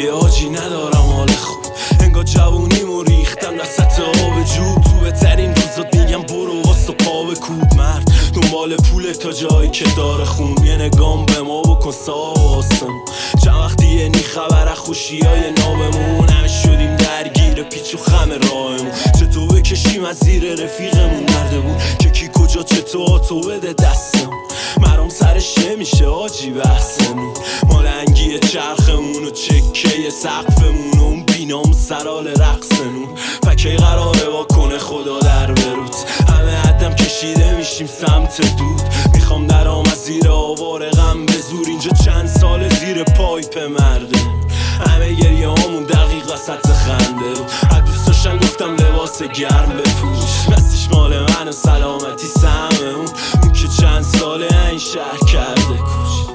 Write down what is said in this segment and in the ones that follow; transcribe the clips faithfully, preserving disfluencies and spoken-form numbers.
وقتیه آجی ندارم حال خوب، انگار جوونیمو ریختم وسط آب جود. تو بهترین روزات میگم برو واسه پا بکوب، مرد دنبال پول تا جایی که داره خون. یه نگام به ما بکن صاحب آسمون، چند وقتیه نی خبر از خوشیای نابمون. همه شدیم درگیر پیچ و خم راهمون، چطور بکشیم از زیر رفیقمون مرده بود که کی کجا چطور تو بده دستمون. مرام سرش نمیشه آجی بحثمون، مالنگی چرخمون و چکه سقفمون و اون بینام سرال رقصمون. پکی قراره با کنه خدا در بروت، همه حدم کشیده میشیم سمت دود. میخوام درام از زیر آوار غم به زور، اینجا چند سال زیر پایپ مرده. همه گریه همون دقیق وسط خنده بود، از دوست داشتم گفتم لباس گرم بپوش، بستش مال من و سلامتی سهم اون، اون که چند ساله این شهر کرده کوچ.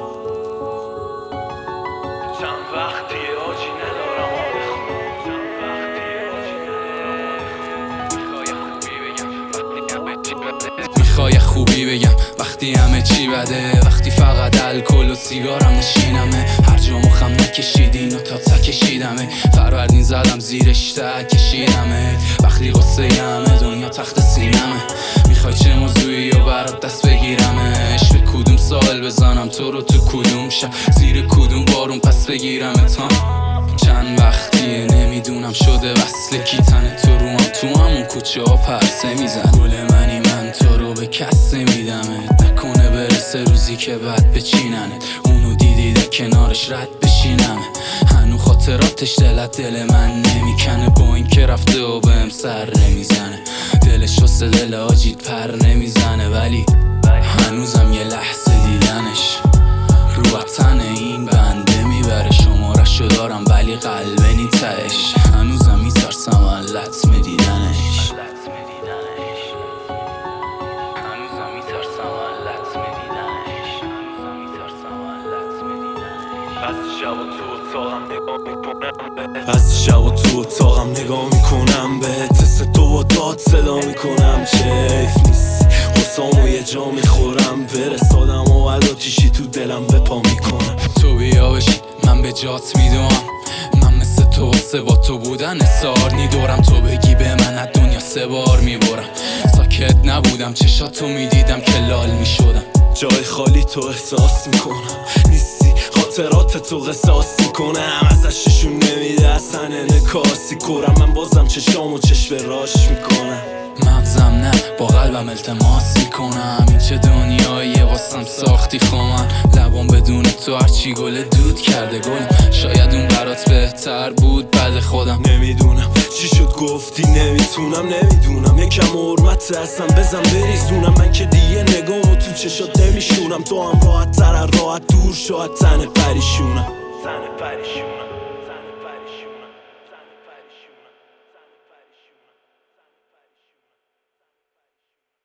چند وقتیه آجی ندارم حال خوب، چند وقتیه آجی ندارم. میخوای خوبی بگم وقتی همه چی بده، وقتی فقط الکل و سیگارم نشینمه، هر جا مخم نکشیدین و تا تا کشیدمه، فروردین زدم زیرش تا کشیدمه، وقتی قصه همه دنیا تخت سینمه. میخوای چه موضوعی و برات دست بگیرمش، به کدوم سال بزنم تو رو تو کدوم شب، زیر کدوم بارون پس بگیرم تا چند وقتیه نمیدونم شده وصله کی تنه تو روم، تو همون کوچه ها پرسه میزن. گل منی من تو رو به کس نمیدمت، نکنه برسه روزی که بعد بچیننت، اونو دیدی ده کنارش رد بشینمه، هنو خاطراتش دلت دل من نمیکنه، با این که رفته و بهم سر نمیزنه، دلش واسه دل آجید پر نمیزنه، ولی هنوزم یه لحظه دیدنش رو وطن این بنده میبره. شمارشو دارم ولی قلبه نی تهش، هنوزم میترسم از لطم دیدنش، هنوزم میترسم از لطم دیدنش، هنوزم میترسم از لطم دیدنش. از شب و تو اتاقم نگاه میکنم، از شب و تو اتاقم نگاه میکنم به تست تو با داد صدا میکنم، چیف نیستی خسامو یه جا میخورم، برسادم و بعد آتیشی تو دلم به پا میکنم. تو بیا بشی من به جات میدوام، من مثل تو واسه با تو بودن اسار نیدورم، تو بگی به من از دنیا سه بار میبرم، ساکت نبودم چشاتو میدیدم که لال میشدم، جای خالی تو احساس میکنم، نیستی خاطرات تو قصاص میکنم، ازش نشون نمیده اصلا انعکاسی کنم، من بازم چشامو چشم راش میکنم، مغزم نه با قلبم التماس میکنم، این چه دنیاییه واسم ساختی خومن، لبام بدون تو هرچی گل دود کرده گلم، شاید اون برات بهتر بود بعد خودم. نمیدونم چی شد گفتی نمیتونم، نمیدونم یکم حرمت اصلا بزن بریزونم، من که دیگه نگامو تو چشات نمیشونم، تو هم راحت تر راحت دور شاید تن پریشونم، تن پریشونم.